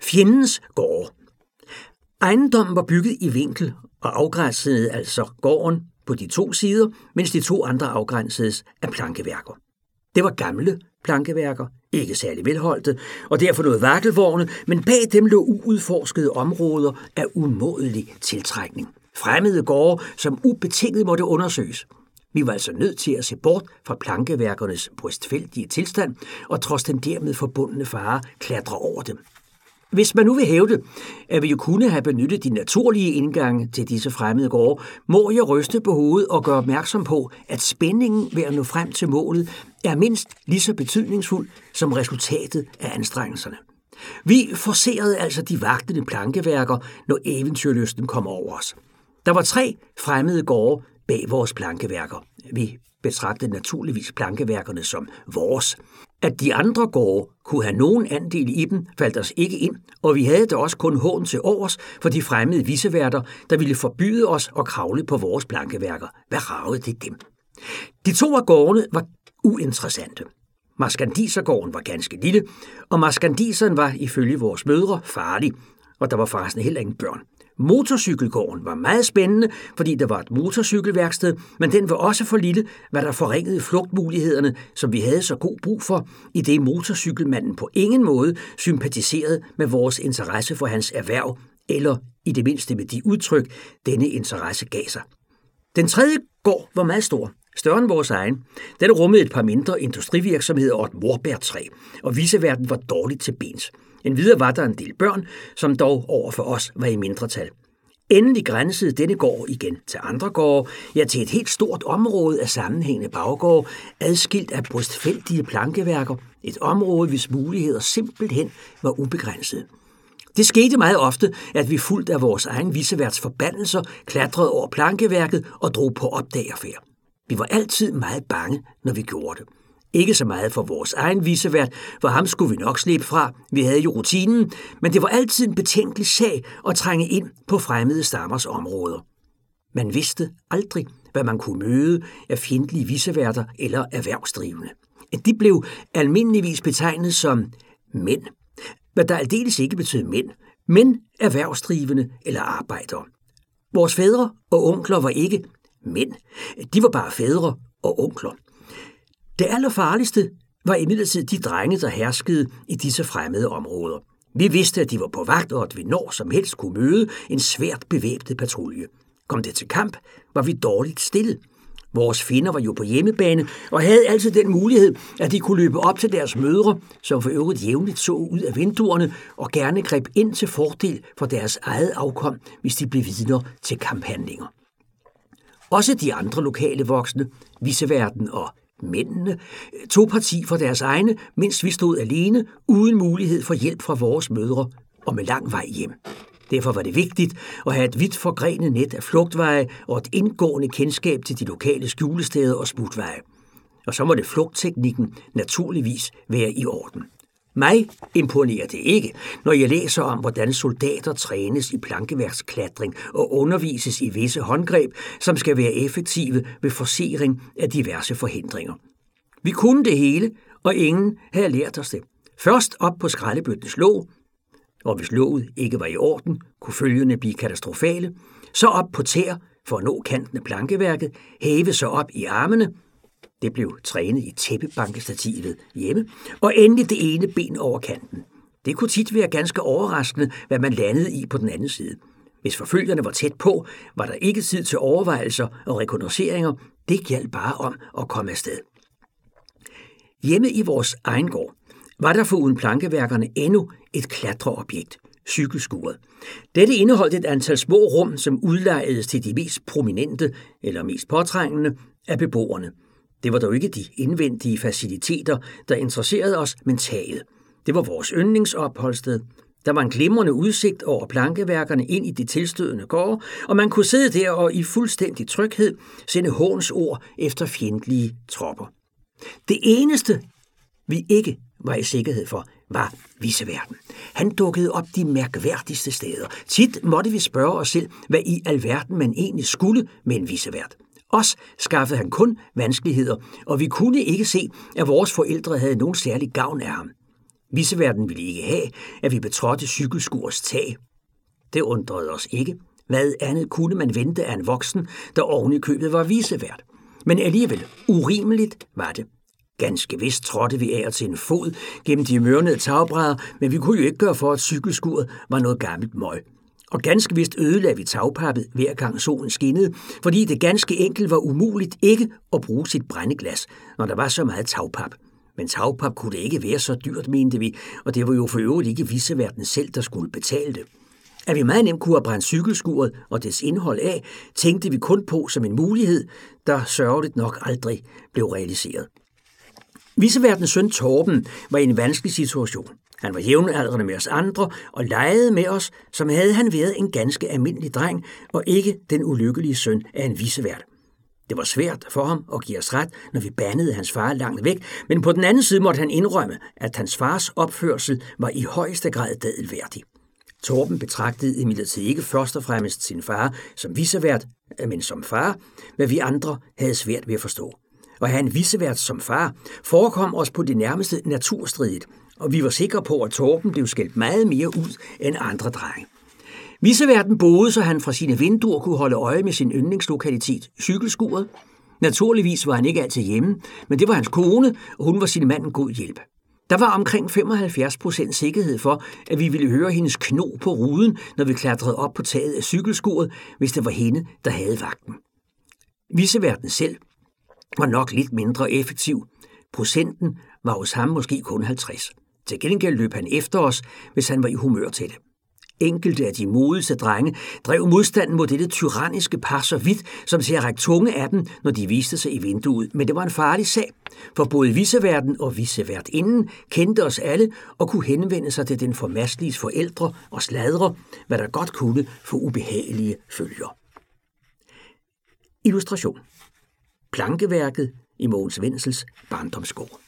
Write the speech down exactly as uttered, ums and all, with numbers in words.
Fjendens gårde. Ejendommen var bygget i vinkel og afgrænsede altså gården på de to sider, mens de to andre afgrænsedes af plankeværker. Det var gamle plankeværker, ikke særlig velholdte, og derfor noget vakkelvorne, men bag dem lå uudforskede områder af umådelig tiltrækning. Fremmede gårde, som ubetinget måtte undersøges. Vi var altså nødt til at se bort fra plankeværkernes brystfældige tilstand, og trods den dermed forbundne fare klatre over dem. Hvis man nu vil hævde, at vi jo kunne have benyttet de naturlige indgange til disse fremmede gårde, må jeg ryste på hovedet og gøre opmærksom på, at spændingen ved at nå frem til målet er mindst lige så betydningsfuld som resultatet af anstrengelserne. Vi forcerede altså de vagtende plankeværker, når eventyrlysten kom over os. Der var tre fremmede gårde bag vores plankeværker. Vi betragtede naturligvis plankeværkerne som vores. At de andre gårde kunne have nogen andel i dem, faldt os ikke ind, og vi havde da også kun hån til overs for de fremmede viseværter, der ville forbyde os at kravle på vores plankeværker. Hvad ragede det dem? De to af gårdene var uinteressante. Maskandisergården var ganske lille, og maskandiseren var ifølge vores mødre farlig, og der var forresten heller ingen børn. Motorcykelgården var meget spændende, fordi der var et motorcykelværksted, men den var også for lille, hvad der forringede flugtmulighederne, som vi havde så god brug for, i det motorcykelmanden på ingen måde sympatiserede med vores interesse for hans erhverv, eller i det mindste med de udtryk, denne interesse gav sig. Den tredje gård var meget stor, større end vores egen. Den rummede et par mindre industrivirksomheder og et morbærtræ, og viseverden var dårligt til bens. Endvidere var der en del børn, som dog over for os var i mindretal. Endelig grænsede denne gård igen til andre gårde, ja til et helt stort område af sammenhængende baggårde, adskilt af brystfældige plankeværker, et område, hvis muligheder simpelthen var ubegrænsede. Det skete meget ofte, at vi fuldt af vores egen viseværts forbandelser klatrede over plankeværket og drog på opdagerfærd. Vi var altid meget bange, når vi gjorde det. Ikke så meget for vores egen visevært, for ham skulle vi nok slippe fra. Vi havde jo rutinen, men det var altid en betænkelig sag at trænge ind på fremmede stammers områder. Man vidste aldrig, hvad man kunne møde af fjendtlige viseværter eller erhvervsdrivende. De blev almindeligvis betegnet som mænd, hvad der aldeles ikke betød mænd, men erhvervsdrivende eller arbejdere. Vores fædre og onkler var ikke mænd, de var bare fædre og onkler. Det allerfarligste var imidlertid de drenge, der herskede i disse fremmede områder. Vi vidste, at de var på vagt, og at vi når som helst kunne møde en svært bevæbnet patrulje. Kom det til kamp, var vi dårligt stillet. Vores fjender var jo på hjemmebane, og havde altid den mulighed, at de kunne løbe op til deres mødre, som for øvrigt jævnligt så ud af vinduerne, og gerne greb ind til fordel for deres eget afkom, hvis de blev vidner til kamphandlinger. Også de andre lokale voksne, viseværten og mændene, tog parti for deres egne, mens vi stod alene, uden mulighed for hjælp fra vores mødre og med lang vej hjem. Derfor var det vigtigt at have et vidt forgrenet net af flugtveje og et indgående kendskab til de lokale skjulesteder og smutveje. Og så må det flugtteknikken naturligvis være i orden. Mig imponerer det ikke, når jeg læser om, hvordan soldater trænes i plankeværksklatring og undervises i visse håndgreb, som skal være effektive ved forcering af diverse forhindringer. Vi kunne det hele, og ingen havde lært os det. Først op på skraldebøttens låg, og hvis låget ikke var i orden, kunne følgerne blive katastrofale, så op på tær for at nå kanten af plankeværket, hæve sig op i armene. Det blev trænet i tæppebankestativet hjemme, og endelig det ene ben over kanten. Det kunne tit være ganske overraskende, hvad man landede i på den anden side. Hvis forfølgerne var tæt på, var der ikke tid til overvejelser og rekognosceringer. Det gjaldt bare om at komme afsted. Hjemme i vores egen gård var der foruden plankeværkerne endnu et klatreobjekt, cykelskuret. Dette indeholdt et antal små rum, som udlejedes til de mest prominente eller mest påtrængende af beboerne. Det var dog ikke de indvendige faciliteter, der interesserede os, men taget. Det var vores yndlingsopholdssted. Der var en glimrende udsigt over plankeværkerne ind i de tilstødende gårde, og man kunne sidde der og i fuldstændig tryghed sende hånsord efter fjendtlige tropper. Det eneste, vi ikke var i sikkerhed for, var viseværten. Han dukkede op de mærkværdigste steder. Tit måtte vi spørge os selv, hvad i alverden man egentlig skulle med en visevært. Os skaffede han kun vanskeligheder, og vi kunne ikke se, at vores forældre havde nogen særlig gavn af ham. Viceverden ville ikke have, at vi betrådte cykelskurs tag. Det undrede os ikke. Hvad andet kunne man vente af en voksen, der oven i købet var vicevært? Men alligevel, urimeligt var det. Ganske vist trådte vi af og til en fod gennem de mørnede tagbrædder, men vi kunne jo ikke gøre for, at cykelskuret var noget gammelt møg. Og ganske vist ødelagde vi tagpappet, hver gang solen skinnede, fordi det ganske enkelt var umuligt ikke at bruge sit brændeglas, når der var så meget tagpap. Men tagpap kunne det ikke være så dyrt, mente vi, og det var jo for øvrigt ikke viceværten selv, der skulle betale det. At vi meget nemt kunne have brændt cykelskuret og dets indhold af, tænkte vi kun på som en mulighed, der sørgeligt nok aldrig blev realiseret. Viceværtens søn Torben var i en vanskelig situation. Han var jævnaldrende med os andre og legede med os, som havde han været en ganske almindelig dreng og ikke den ulykkelige søn af en vicevært. Det var svært for ham at give os ret, når vi bandede hans far langt væk, men på den anden side måtte han indrømme, at hans fars opførsel var i højeste grad dadelværdig. Torben betragtede imidlertid ikke først og fremmest sin far som vicevært, men som far, hvad vi andre havde svært ved at forstå. Og have en vicevært som far forekom os på det nærmeste naturstridigt, og vi var sikre på, at Torben blev skældt meget mere ud end andre drenge. Viceværten boede, så han fra sine vinduer kunne holde øje med sin yndlingslokalitet, cykelskuret. Naturligvis var han ikke altid hjemme, men det var hans kone, og hun var sin mand en god hjælp. Der var omkring femoghalvfjerds procent sikkerhed for, at vi ville høre hendes kno på ruden, når vi klatrede op på taget af cykelskuret, hvis det var hende, der havde vagten. Viceværten selv var nok lidt mindre effektiv. Procenten var hos ham måske kun halvtreds. Til gengæld løb han efter os, hvis han var i humør til det. Enkelte af de modigste drenge drev modstanden mod dette tyranniske par så vidt, som til at række tunge af dem, når de viste sig i vinduet. Men det var en farlig sag, for både viceværten og viceværtinden kendte os alle og kunne henvende sig til den formasliges forældre og sladre, hvad der godt kunne få ubehagelige følger. Illustration. Plankeværket i Mogens Wendsels barndomsgård.